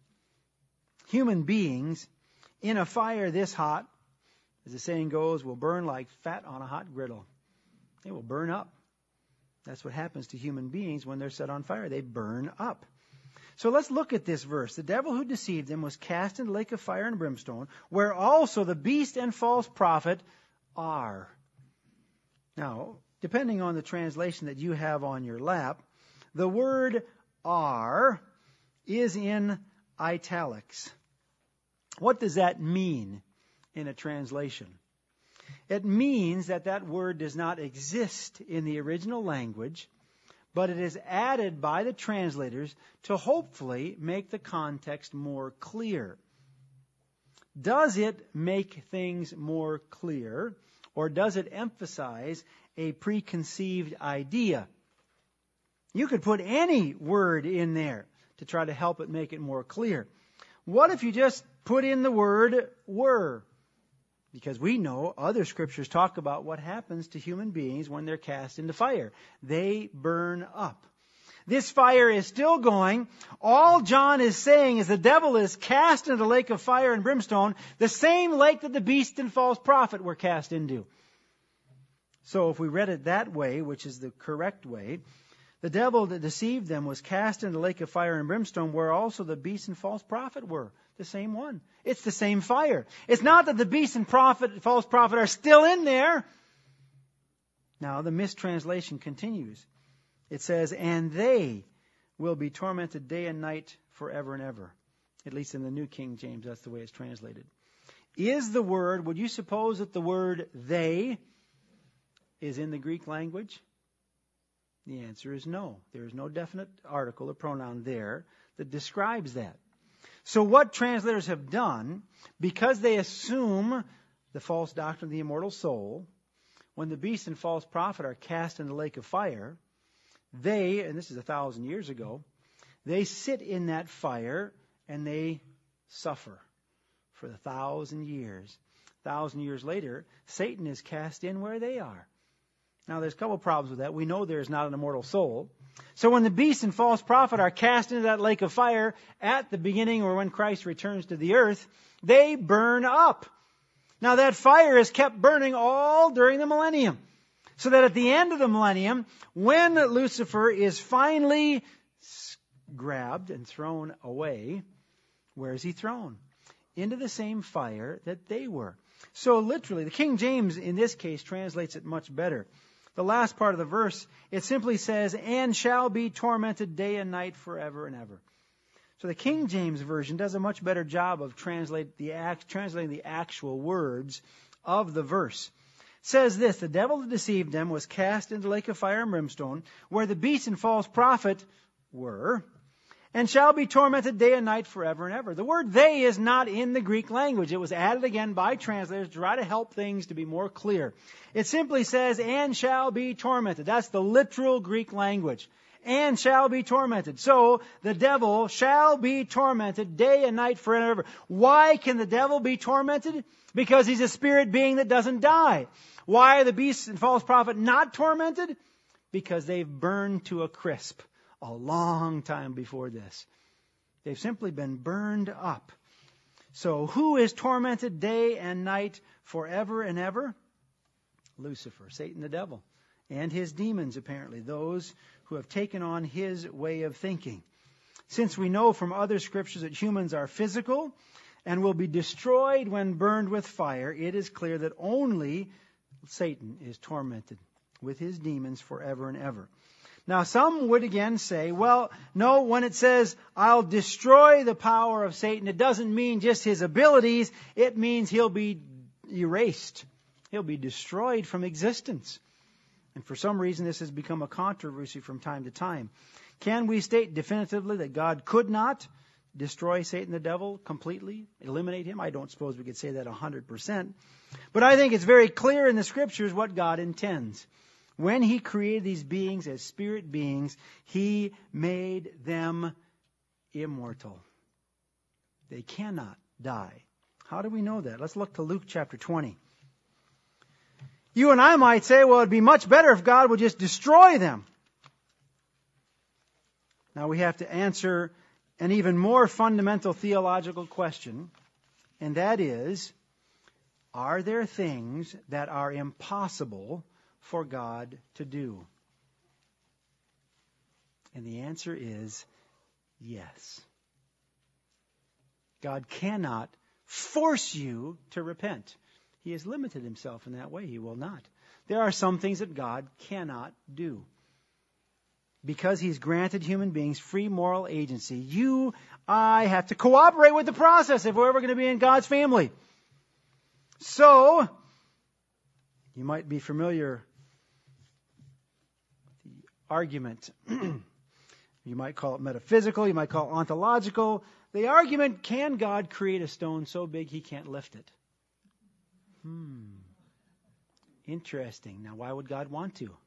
Human beings in a fire this hot, as the saying goes, will burn like fat on a hot griddle. They will burn up. That's what happens to human beings when they're set on fire. They burn up. So let's look at this verse. The devil who deceived them was cast into the lake of fire and brimstone, where also the beast and false prophet are. Now, depending on the translation that you have on your lap, the word are is in italics. What does that mean in a translation? It means that that word does not exist in the original language, but it is added by the translators to hopefully make the context more clear. Does it make things more clear, or does it emphasize a preconceived idea? You could put any word in there to try to help it make it more clear. What if you just put in the word were? Because we know other scriptures talk about what happens to human beings when they're cast into fire. They burn up. This fire is still going. All John is saying is the devil is cast into the lake of fire and brimstone, the same lake that the beast and false prophet were cast into. So if we read it that way, which is the correct way, the devil that deceived them was cast into the lake of fire and brimstone, where also the beast and false prophet were. The same one. It's the same fire. It's not that the beast and false prophet are still in there. Now, the mistranslation continues. It says, and they will be tormented day and night forever and ever. At least in the New King James, that's the way it's translated. Is the word, would you suppose that the word they is in the Greek language? The answer is no. There is no definite article or pronoun there that describes that. So what translators have done, because they assume the false doctrine of the immortal soul, when the beast and false prophet are cast in the lake of fire, they, and this is 1,000 years ago, they sit in that fire and they suffer for 1,000 years. 1,000 years later, Satan is cast in where they are. Now, there's a couple problems with that. We know there's not an immortal soul. So when the beast and false prophet are cast into that lake of fire at the beginning or when Christ returns to the earth, they burn up. Now, that fire is kept burning all during the millennium. So that at the end of the millennium, when Lucifer is finally grabbed and thrown away, where is he thrown? Into the same fire that they were. So literally, the King James in this case translates it much better. The last part of the verse, it simply says, and shall be tormented day and night forever and ever. So the King James Version does a much better job of translating the actual words of the verse. It says this, the devil that deceived them was cast into the lake of fire and brimstone, where the beast and false prophet were, and shall be tormented day and night forever and ever. The word they is not in the Greek language. It was added again by translators to try to help things to be more clear. It simply says, and shall be tormented. That's the literal Greek language. And shall be tormented. So, the devil shall be tormented day and night forever and ever. Why can the devil be tormented? Because he's a spirit being that doesn't die. Why are the beast and false prophet not tormented? Because they've burned to a crisp a long time before this. They've simply been burned up. So who is tormented day and night forever and ever? Lucifer, Satan the devil, and his demons apparently, those who have taken on his way of thinking. Since we know from other scriptures that humans are physical and will be destroyed when burned with fire, it is clear that only Satan is tormented with his demons forever and ever. Now, some would again say, well, no, when it says, I'll destroy the power of Satan, it doesn't mean just his abilities. It means he'll be erased. He'll be destroyed from existence. And for some reason, this has become a controversy from time to time. Can we state definitively that God could not destroy Satan the devil completely, eliminate him? I don't suppose we could say that 100%. But I think it's very clear in the Scriptures what God intends. When He created these beings as spirit beings, He made them immortal. They cannot die. How do we know that? Let's look to Luke chapter 20. You and I might say, well, it'd be much better if God would just destroy them. Now we have to answer an even more fundamental theological question, and that is, are there things that are impossible for God to do? And the answer is yes. God cannot force you to repent. He has limited Himself in that way. He will not. There are some things that God cannot do. Because He's granted human beings free moral agency, I have to cooperate with the process if we're ever going to be in God's family. So, you might be familiar with the argument. You might call it metaphysical, you might call it ontological. The argument, can God create a stone so big He can't lift it? Interesting. Now, why would God want to?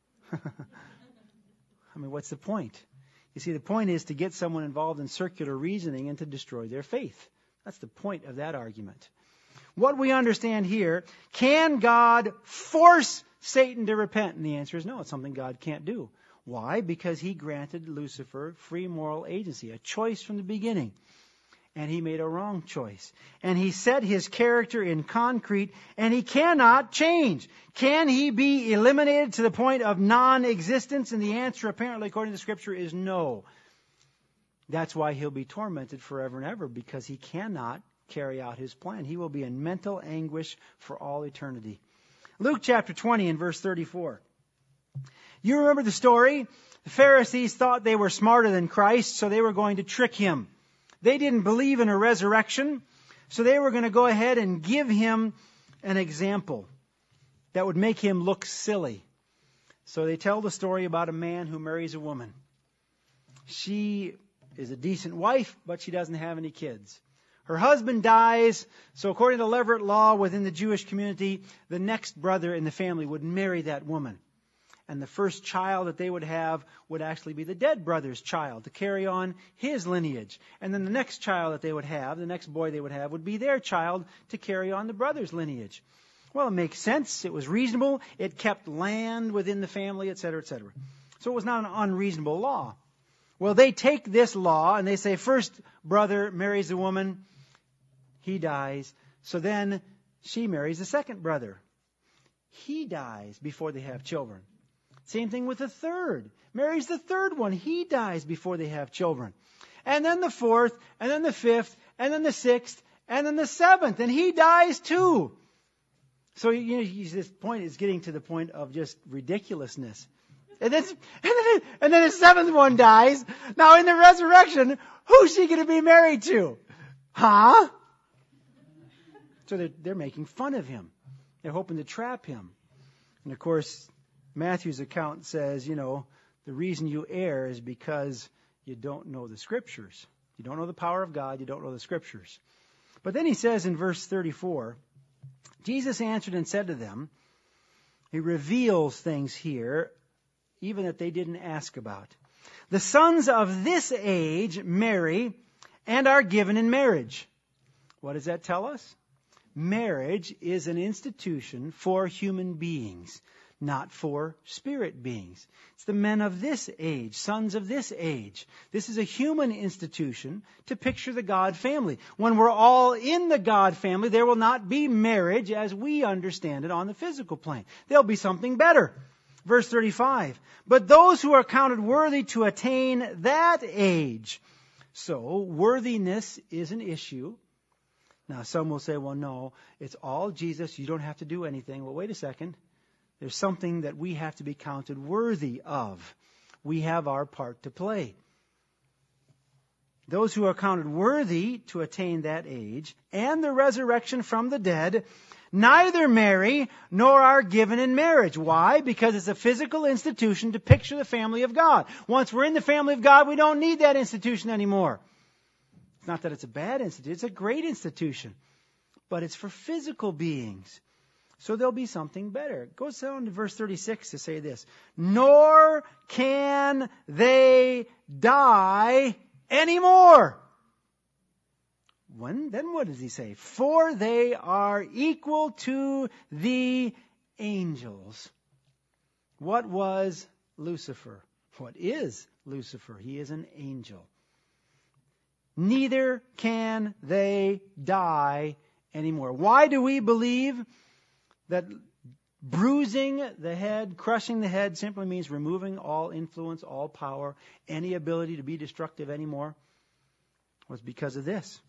I mean, what's the point? You see, the point is to get someone involved in circular reasoning and to destroy their faith. That's the point of that argument. What we understand here, can God force Satan to repent? And the answer is no, it's something God can't do. Why? Because He granted Lucifer free moral agency, a choice from the beginning. And he made a wrong choice. And he set his character in concrete, and he cannot change. Can he be eliminated to the point of non-existence? And the answer, apparently, according to Scripture, is no. That's why he'll be tormented forever and ever, because he cannot carry out his plan. He will be in mental anguish for all eternity. Luke chapter 20 and verse 34. You remember the story? The Pharisees thought they were smarter than Christ, so they were going to trick Him. They didn't believe in a resurrection, so they were going to go ahead and give Him an example that would make Him look silly. So they tell the story about a man who marries a woman. She is a decent wife, but she doesn't have any kids. Her husband dies, so according to Levirate law within the Jewish community, the next brother in the family would marry that woman. And the first child that they would have would actually be the dead brother's child to carry on his lineage. And then the next child that they would have, the next boy they would have, would be their child to carry on the brother's lineage. Well, it makes sense. It was reasonable. It kept land within the family, etc., etc. So it was not an unreasonable law. Well, they take this law and they say, first brother marries a woman, he dies. So then she marries the second brother. He dies before they have children. Same thing with the third. Marries the third one. He dies before they have children. And then the fourth, and then the fifth, and then the sixth, and then the seventh. And he dies too. So this point is getting to the point of just ridiculousness. And then the seventh one dies. Now in the resurrection, who's she going to be married to? Huh? So they're making fun of him. They're hoping to trap him. And of course, Matthew's account says, the reason you err is because you don't know the Scriptures. You don't know the power of God. You don't know the Scriptures. But then he says in verse 34, Jesus answered and said to them, he reveals things here, even that they didn't ask about. The sons of this age marry and are given in marriage. What does that tell us? Marriage is an institution for human beings, not for spirit beings. It's the men of this age, sons of this age. This is a human institution to picture the God family. When we're all in the God family, there will not be marriage as we understand it on the physical plane. There'll be something better. Verse 35, but those who are counted worthy to attain that age. So, worthiness is an issue. Now, some will say, well, no, it's all Jesus. You don't have to do anything. Well, wait a second. There's something that we have to be counted worthy of. we have our part to play. Those who are counted worthy to attain that age and the resurrection from the dead neither marry nor are given in marriage. Why? Because it's a physical institution to picture the family of God. Once we're in the family of God, we don't need that institution anymore. It's not that it's a bad institution. It's a great institution. But it's for physical beings. So there'll be something better. It goes down to verse 36 to say this. Nor can they die anymore. Then what does he say? For they are equal to the angels. What was Lucifer? What is Lucifer? He is an angel. Neither can they die anymore. Why do we believe that bruising the head, crushing the head simply means removing all influence, all power, any ability to be destructive anymore? It was because of this.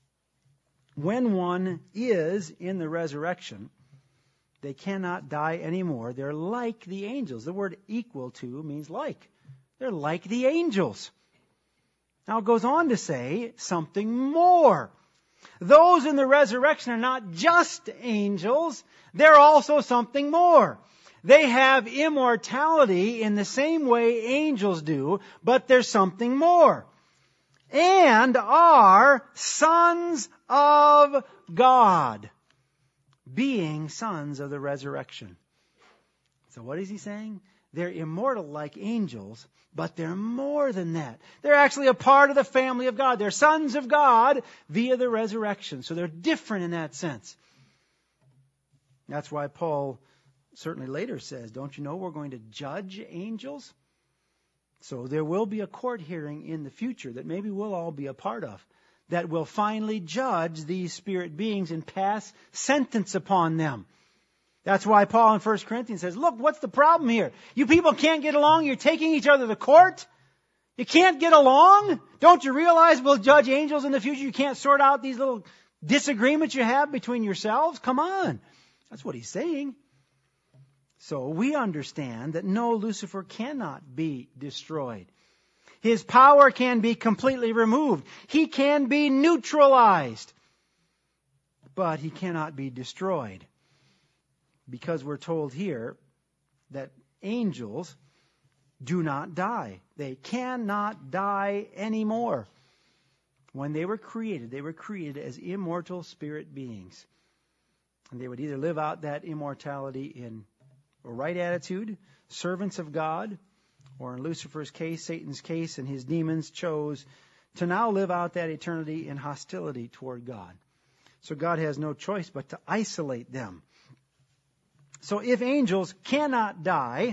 When one is in the resurrection, they cannot die anymore. They're like the angels. The word equal to means like. They're like the angels. Now it goes on to say something more. Those in the resurrection are not just angels. They're also something more. They have immortality in the same way angels do, but there's something more. And are sons of God, being sons of the resurrection. So what is he saying? They're immortal like angels, but they're more than that. They're actually a part of the family of God. They're sons of God via the resurrection. So they're different in that sense. That's why Paul certainly later says, don't you know we're going to judge angels? So there will be a court hearing in the future that maybe we'll all be a part of, that will finally judge these spirit beings and pass sentence upon them. That's why Paul in 1 Corinthians says, look, what's the problem here? You people can't get along. You're taking each other to court. You can't get along. Don't you realize we'll judge angels in the future? You can't sort out these little disagreements you have between yourselves. Come on. That's what he's saying. So we understand that no, Lucifer cannot be destroyed. His power can be completely removed. He can be neutralized. But he cannot be destroyed. Because we're told here that angels do not die. They cannot die anymore. When they were created as immortal spirit beings. And they would either live out that immortality in a right attitude, servants of God, or in Lucifer's case, Satan's case, and his demons chose to now live out that eternity in hostility toward God. So God has no choice but to isolate them. So if angels cannot die,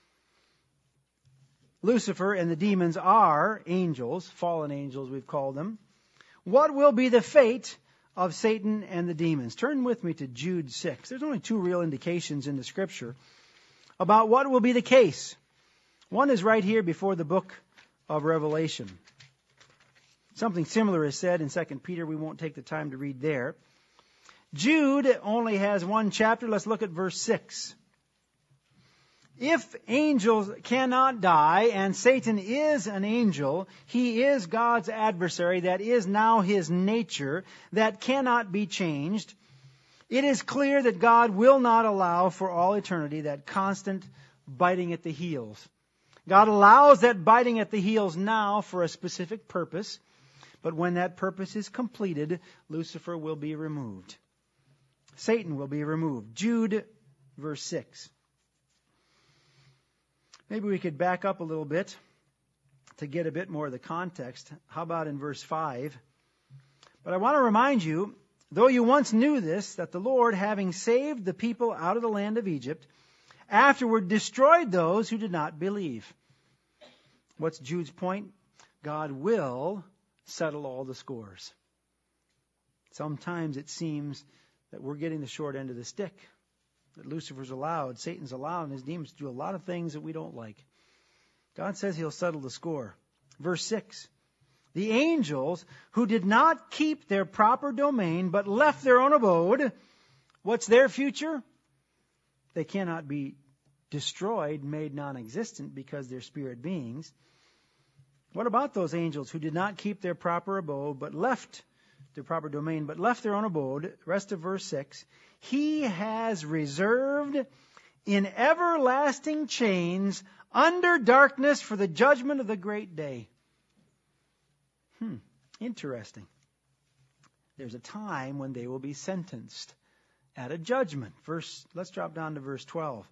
Lucifer and the demons are angels, fallen angels we've called them, what will be the fate of Satan and the demons? Turn with me to Jude 6. There's only two real indications in the Scripture about what will be the case. One is right here before the book of Revelation. Something similar is said in 2 Peter. We won't take the time to read there. Jude only has one chapter. Let's look at verse 6. If angels cannot die, and Satan is an angel, he is God's adversary, that is now his nature, that cannot be changed. It is clear that God will not allow for all eternity that constant biting at the heels. God allows that biting at the heels now for a specific purpose, but when that purpose is completed, Lucifer will be removed. Satan will be removed. Jude, verse 6. Maybe we could back up a little bit to get a bit more of the context. How about in verse 5? But I want to remind you, though you once knew this, that the Lord, having saved the people out of the land of Egypt, afterward destroyed those who did not believe. What's Jude's point? God will settle all the scores. Sometimes it seems that we're getting the short end of the stick. That Lucifer's allowed, Satan's allowed, and his demons do a lot of things that we don't like. God says he'll settle the score. Verse 6. The angels who did not keep their proper domain, but left their own abode, what's their future? They cannot be destroyed, made non-existent because they're spirit beings. What about those angels who did not keep their proper abode, but left their proper domain, but left their own abode? Rest of verse 6. He has reserved in everlasting chains under darkness for the judgment of the great day. Interesting. There's a time when they will be sentenced at a judgment. Let's drop down to verse 12.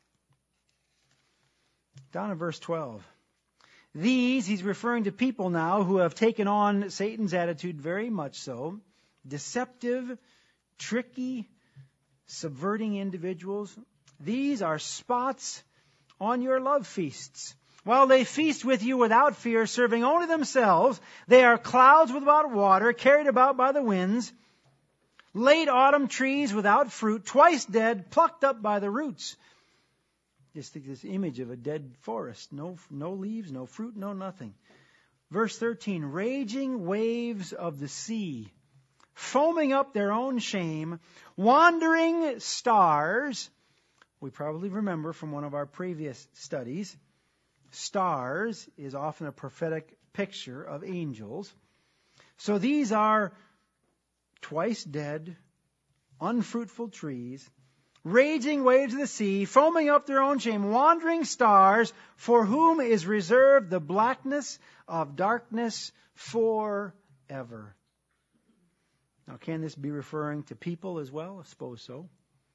Down to verse 12. These, he's referring to people now who have taken on Satan's attitude very much so. Deceptive, tricky, subverting individuals. These are spots on your love feasts. While they feast with you without fear, serving only themselves, they are clouds without water, carried about by the winds, late autumn trees without fruit, twice dead, plucked up by the roots. Just think this image of a dead forest. No leaves, no fruit, no nothing. Verse 13, raging waves of the sea, foaming up their own shame, wandering stars. We probably remember from one of our previous studies, stars is often a prophetic picture of angels. So these are twice dead, unfruitful trees, raging waves of the sea, foaming up their own shame, wandering stars, for whom is reserved the blackness of darkness forever. Now, can this be referring to people as well? I suppose so.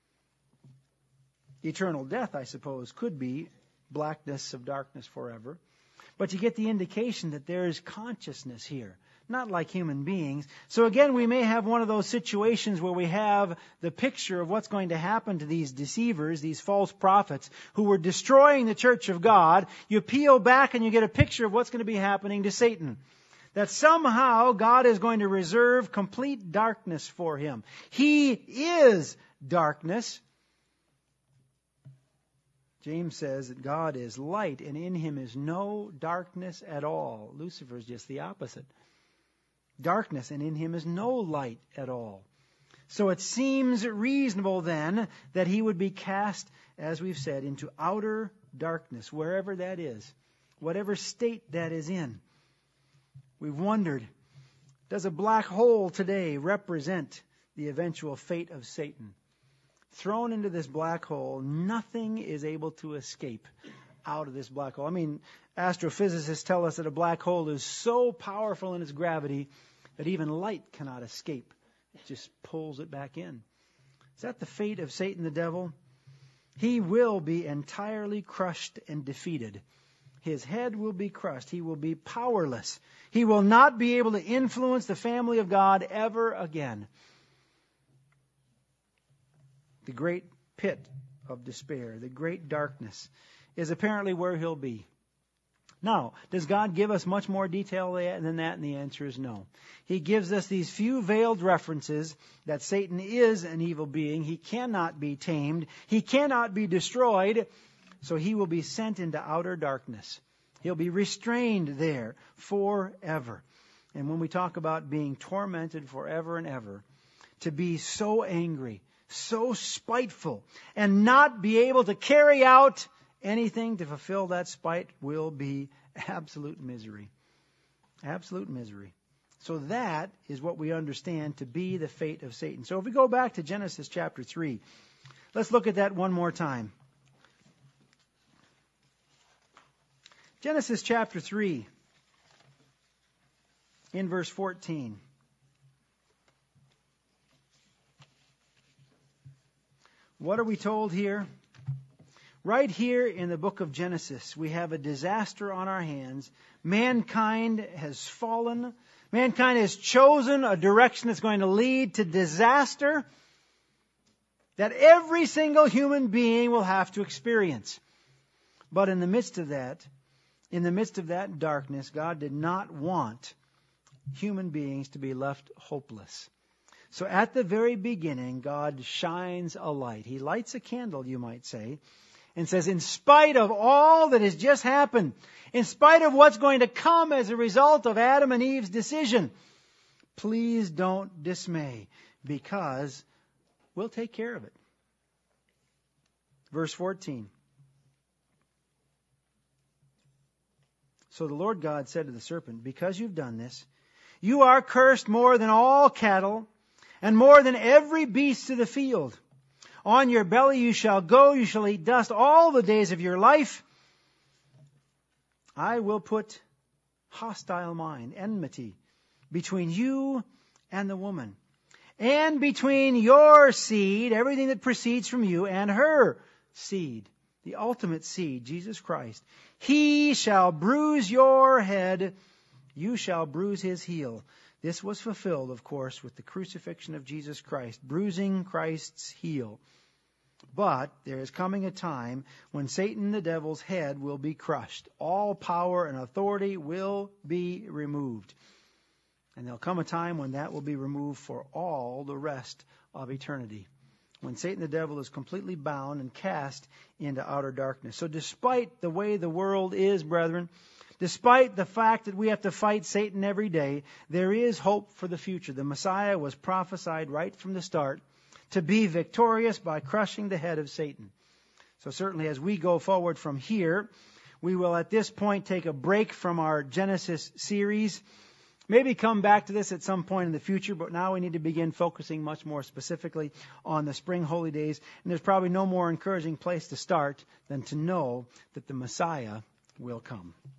Eternal death, I suppose, could be blackness of darkness forever. But you get the indication that there is consciousness here, not like human beings. So again, we may have one of those situations where we have the picture of what's going to happen to these deceivers, these false prophets, who were destroying the church of God. You peel back and you get a picture of what's going to be happening to Satan. That somehow God is going to reserve complete darkness for him. He is darkness. James says that God is light and in him is no darkness at all. Lucifer is just the opposite. Darkness and in him is no light at all. So it seems reasonable then that he would be cast, as we've said, into outer darkness, wherever that is, whatever state that is in. We've wondered, does a black hole today represent the eventual fate of Satan? Thrown into this black hole, nothing is able to escape out of this black hole. I mean, astrophysicists tell us that a black hole is so powerful in its gravity that even light cannot escape. It just pulls it back in. Is that the fate of Satan the devil? He will be entirely crushed and defeated. His head will be crushed. He will be powerless. He will not be able to influence the family of God ever again. The great pit of despair, the great darkness, is apparently where he'll be. Now, does God give us much more detail than that? And the answer is no. He gives us these few veiled references that Satan is an evil being. He cannot be tamed. He cannot be destroyed. So he will be sent into outer darkness. He'll be restrained there forever. And when we talk about being tormented forever and ever, to be so angry, so spiteful, and not be able to carry out anything to fulfill that spite will be absolute misery. Absolute misery. So that is what we understand to be the fate of Satan. So if we go back to Genesis chapter 3, let's look at that one more time. Genesis chapter 3, in verse 14. What are we told here? Right here in the book of Genesis, we have a disaster on our hands. Mankind has fallen. Mankind has chosen a direction that's going to lead to disaster that every single human being will have to experience. But in the midst of that darkness, God did not want human beings to be left hopeless. So at the very beginning, God shines a light. He lights a candle, you might say, and says, in spite of all that has just happened, in spite of what's going to come as a result of Adam and Eve's decision, please don't dismay, because we'll take care of it. Verse 14. So the Lord God said to the serpent, because you've done this, you are cursed more than all cattle and more than every beast of the field. On your belly you shall go, you shall eat dust all the days of your life. I will put hostile mind, enmity, between you and the woman, and between your seed, everything that proceeds from you, and her seed, the ultimate seed, Jesus Christ. He shall bruise your head, you shall bruise his heel. This was fulfilled, of course, with the crucifixion of Jesus Christ, bruising Christ's heel. But there is coming a time when Satan, the devil's head, will be crushed. All power and authority will be removed. And there'll come a time when that will be removed for all the rest of eternity. When Satan, the devil, is completely bound and cast into outer darkness. So despite the way the world is, brethren, despite the fact that we have to fight Satan every day, there is hope for the future. The Messiah was prophesied right from the start to be victorious by crushing the head of Satan. So certainly as we go forward from here, we will at this point take a break from our Genesis series. Maybe come back to this at some point in the future, but now we need to begin focusing much more specifically on the spring holy days. And there's probably no more encouraging place to start than to know that the Messiah will come.